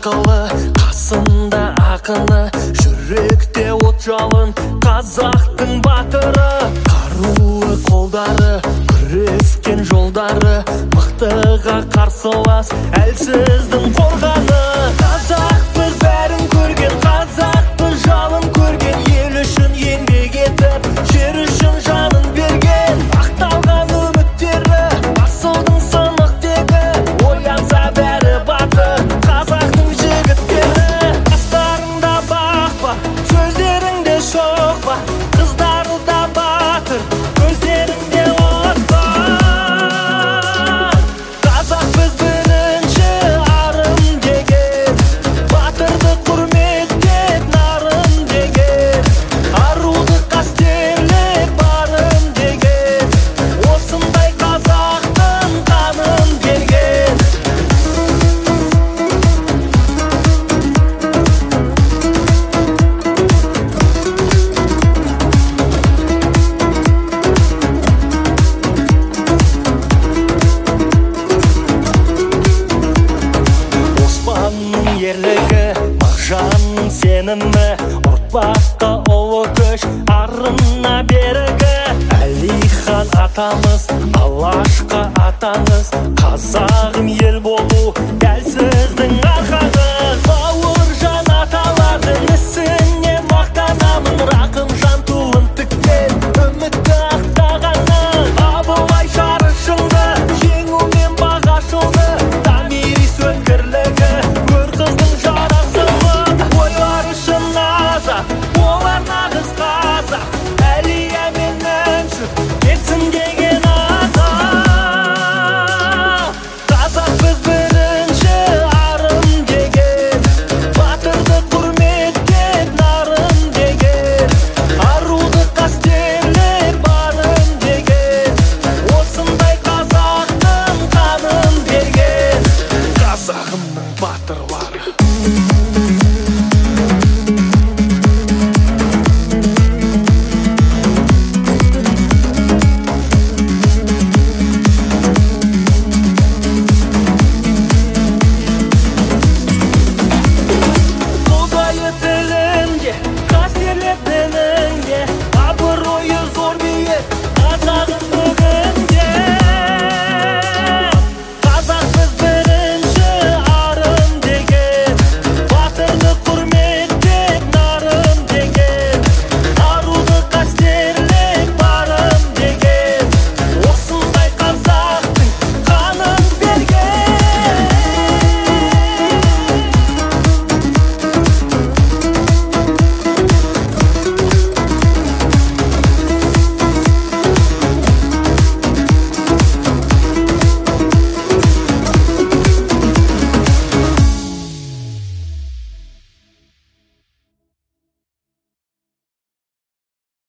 ақылы, қасында ақыны, жүректе от жалын, қазақтың батыры. Қарулы қолдары, күрескен жолдары, мықтыға қарсылас, әлсіздің қорғаны. Қазақпыз бәрін көрген, қазақпыз жалын көрген, ел үшін еңбек етіп, жер үшін жанын берген. Ақталған үміттері, асылдың сынық тегі, оянса бәрі батыр, қазақтың жігіттері. Қастарыңда бақпа, сөздеріңде шоқпа, қыздары да батыр, көздеріңде от бар. Қазақпыз бірінші арым деген, батырды құрметтеп нарын деген, аруды қастерлеп барым деген, осындай қазақтың қанын берген. Оспанның ерлігі, Мағжанның сенімі, ұрпаққа ұлы көш, арына берігі. Әлихан атамыз, Алашқа атаңыз, қазағым ел болу, әлсіздің арқаңыз.